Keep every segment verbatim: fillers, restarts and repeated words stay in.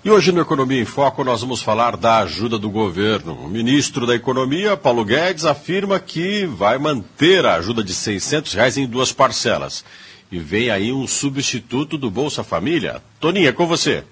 E hoje no Economia em Foco nós vamos falar da ajuda do governo. O ministro da Economia, Paulo Guedes, afirma que vai manter a ajuda de seiscentos reais em duas parcelas. E vem aí um substituto do Bolsa Família. Toninha, é com você.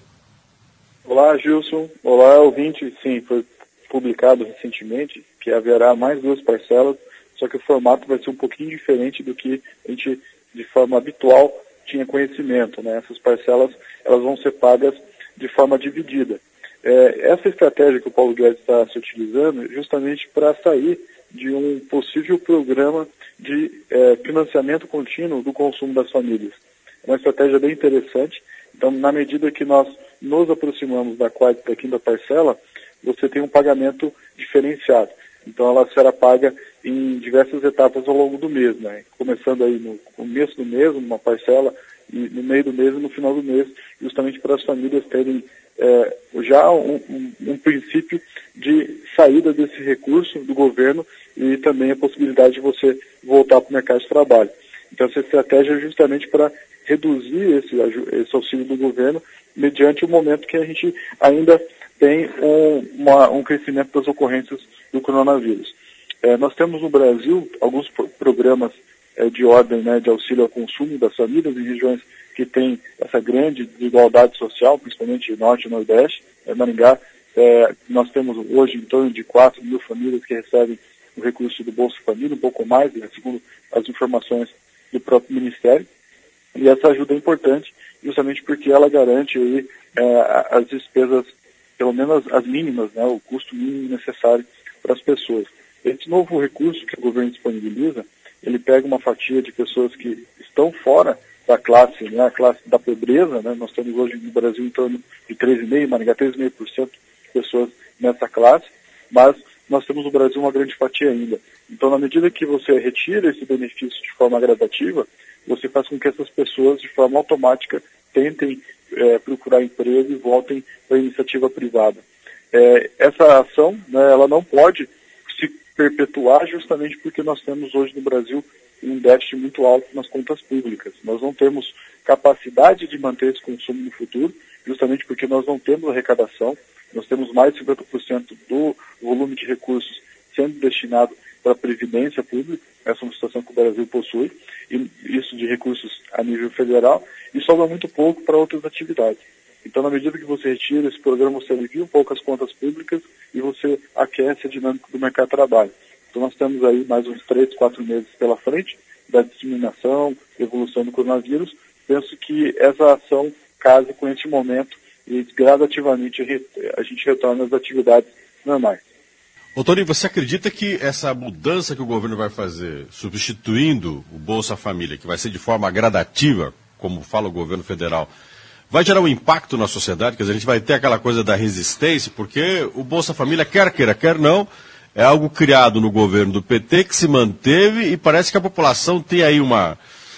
Olá, Gilson. Olá, ouvinte. Sim, foi publicado recentemente que haverá mais duas parcelas, só que o formato vai ser um pouquinho diferente do que a gente, de forma habitual, tinha conhecimento, né? Essas parcelas, elas vão ser pagas de forma dividida. É, essa estratégia que o Paulo Guedes está se utilizando é justamente para sair de um possível programa de é, financiamento contínuo do consumo das famílias. É uma estratégia bem interessante. Então, na medida que nós nos aproximamos da quarta e da quinta parcela, você tem um pagamento diferenciado. Então, ela será paga em diversas etapas ao longo do mês, né? Começando aí no começo do mês, numa parcela, e no meio do mês e no final do mês, justamente para as famílias terem é, já um, um, um princípio de saída desse recurso do governo e também a possibilidade de você voltar para o mercado de trabalho. Então, essa estratégia é justamente para reduzir esse, esse auxílio do governo mediante o momento que a gente ainda tem um, uma, um crescimento das ocorrências do coronavírus. É, nós temos no Brasil alguns pro- programas é, de ordem, né, de auxílio ao consumo das famílias em regiões que têm essa grande desigualdade social, principalmente Norte e Nordeste. É, Maringá, é, nós temos hoje em torno de quatro mil famílias que recebem o recurso do Bolsa Família, um pouco mais, né, segundo as informações do próprio Ministério. E essa ajuda é importante justamente porque ela garante aí, é, as despesas, pelo menos as mínimas, né, o custo mínimo necessário para as pessoas. Esse novo recurso que o governo disponibiliza, ele pega uma fatia de pessoas que estão fora da classe, né, a classe da pobreza, né, nós temos hoje no Brasil em torno de três vírgula cinco por cento, Maringá três vírgula cinco por cento de pessoas nessa classe, mas nós temos no Brasil uma grande fatia ainda. Então, na medida que você retira esse benefício de forma gradativa, você faz com que essas pessoas, de forma automática, tentem é, procurar emprego e voltem para a iniciativa privada. É, essa ação, né, ela não pode se perpetuar justamente porque nós temos hoje no Brasil um déficit muito alto nas contas públicas. Nós não temos capacidade de manter esse consumo no futuro, justamente porque nós não temos arrecadação. Nós temos mais de cinquenta por cento do volume de recursos sendo destinado para a previdência pública. Essa é uma situação que o Brasil possui, e isso de recursos a nível federal, e sobra muito pouco para outras atividades. Então, na medida que você retira esse programa, você alivia um pouco as contas públicas e você aquece a dinâmica do mercado de trabalho. Então, nós temos aí mais uns três, quatro meses pela frente da disseminação, evolução do coronavírus. Penso que essa ação case com esse momento e gradativamente a gente retorna às atividades normais. Ô, Toninho, você acredita que essa mudança que o governo vai fazer, substituindo o Bolsa Família, que vai ser de forma gradativa, como fala o governo federal, vai gerar um impacto na sociedade? Quer dizer, a gente vai ter aquela coisa da resistência, porque o Bolsa Família, quer queira, quer não, é algo criado no governo do P T que se manteve e parece que a população tem aí uma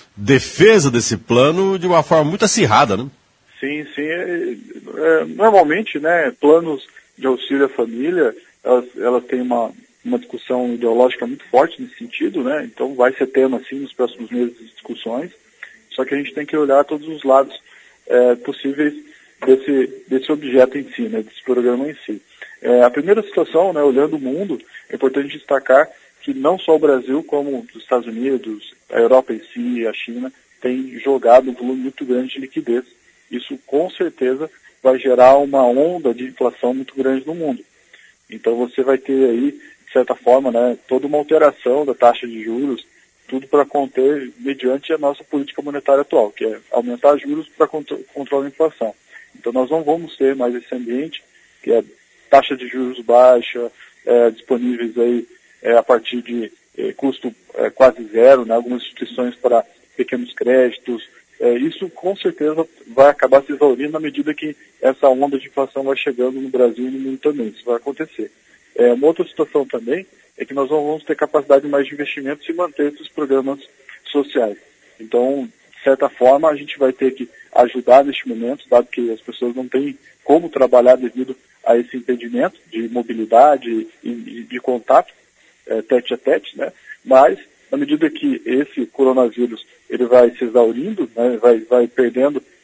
defesa desse plano de uma forma muito acirrada, né? Sim, sim. É, é, normalmente, né, planos de auxílio à família, elas, elas têm uma, uma discussão ideológica muito forte nesse sentido, né? Então vai ser tema, assim, nos próximos meses de discussões. Só que a gente tem que olhar todos os lados é, possíveis desse, desse objeto em si, né, desse programa em si. É, a primeira situação, né, olhando o mundo, é importante destacar que não só o Brasil, como os Estados Unidos, a Europa em si, a China, tem jogado um volume muito grande de liquidez. Isso, com certeza, vai gerar uma onda de inflação muito grande no mundo. Então, você vai ter aí, de certa forma, né, toda uma alteração da taxa de juros, tudo para conter, mediante a nossa política monetária atual, que é aumentar juros para controlar a inflação. Então, nós não vamos ter mais esse ambiente, que é taxa de juros baixa, é, disponíveis aí é, a partir de é, custo é, quase zero, né, algumas instituições para pequenos créditos. É, isso com certeza vai acabar se exaurindo na medida que essa onda de inflação vai chegando no Brasil e no mundo também. Isso vai acontecer. É, uma outra situação também é que nós não vamos ter capacidade mais de investimento se manter esses programas sociais. Então, de certa forma, a gente vai ter que ajudar neste momento, dado que as pessoas não têm como trabalhar devido a esse impedimento de mobilidade e, e de contato, é, tete a tete, né? Mas, na medida que esse coronavírus ele vai se exaurindo, né, vai, vai perdendo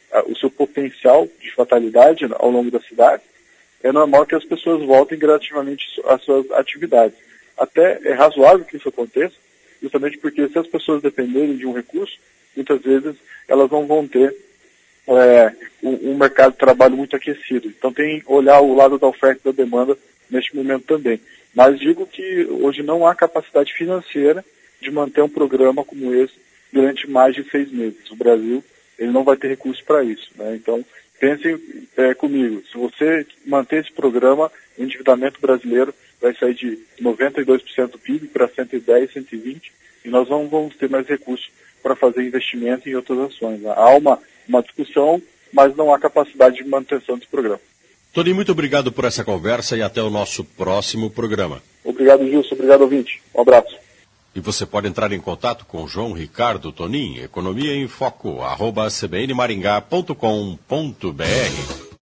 a, o seu potencial de fatalidade ao longo da cidade, é normal que as pessoas voltem gradativamente às suas atividades. Até é razoável que isso aconteça, justamente porque se as pessoas dependerem de um recurso, muitas vezes elas não vão ter é, um, um mercado de trabalho muito aquecido. Então tem que olhar o lado da oferta e da demanda neste momento também. Mas digo que hoje não há capacidade financeira de manter um programa como esse durante mais de seis meses. O Brasil ele não vai ter recursos para isso, né? Então, pensem é, comigo, se você manter esse programa, o endividamento brasileiro vai sair de noventa e dois por cento do P I B para cento e dez, cento e vinte, e nós não vamos ter mais recursos para fazer investimento em outras ações. Há uma, uma discussão, mas não há capacidade de manutenção desse programa. Tony, muito obrigado por essa conversa e até o nosso próximo programa. Obrigado, Gilson. Obrigado, ouvinte. Um abraço. E você pode entrar em contato com João Ricardo Tonin, Economia em Foco, arroba c b n maringá ponto com ponto b r.